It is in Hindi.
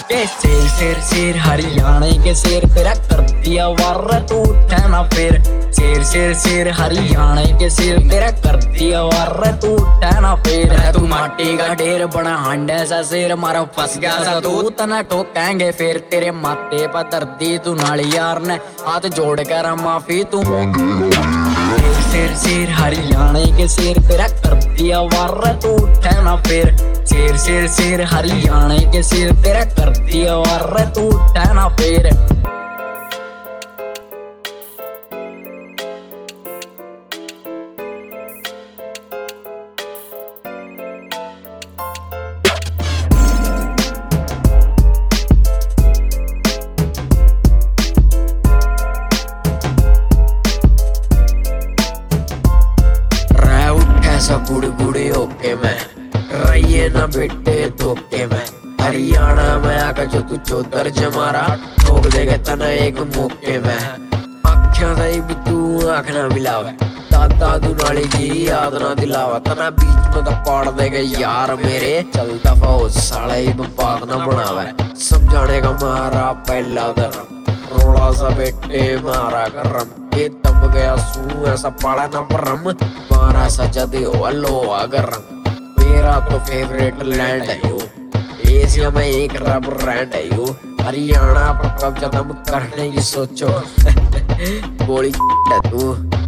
के शेर शेर शेर हरियाणा के शेर तेरा कर दिया वार तू उठा ना फिर। शेर शेर शेर हरियाणा के शेर तेरा कर दिया वार तू उठा ना फिर। तू माटी का ढेर बना हांडे सा शेर मारो फंस गया सा तू तना ठोकेंगे फिर। तेरे माथे पर दर्दी तू नाली यार ने हाथ जोड़ कर माफी तू। शेर शेर हरियाणा के शेर तेरा कर दिया वार तू उठा ना फिर। शेर शेर शेर हरियाणा के शेर तेरा कर दिया वार तू उठा ना फिर। गुड़गुड़ी होके मैं रहिए ना बेटे धोखे में। हरियाणा में आकर जो तू चौधर जमारा ठोक देगा तना एक मौके में। आँखें दई भी तू आँख ना मिलावे दादा तू नाली की याद ना दिलावा। तना बीच में तो पाड़ देगा यार मेरे चल दफा हो साला ही बात ना बनावे। समझाने का मारा पहला धर्म रोड़ा सा बेटे मारा करम। ये तब गया सू ऐसा पड़ा ना परम मारा सजा दे लोहा गरम। मेरा तो फेवरेट लैंड है यो एशिया में एक रब रैंड है यो। हरियाणा पर कब्जा दम करने की सोचो गोली है तू।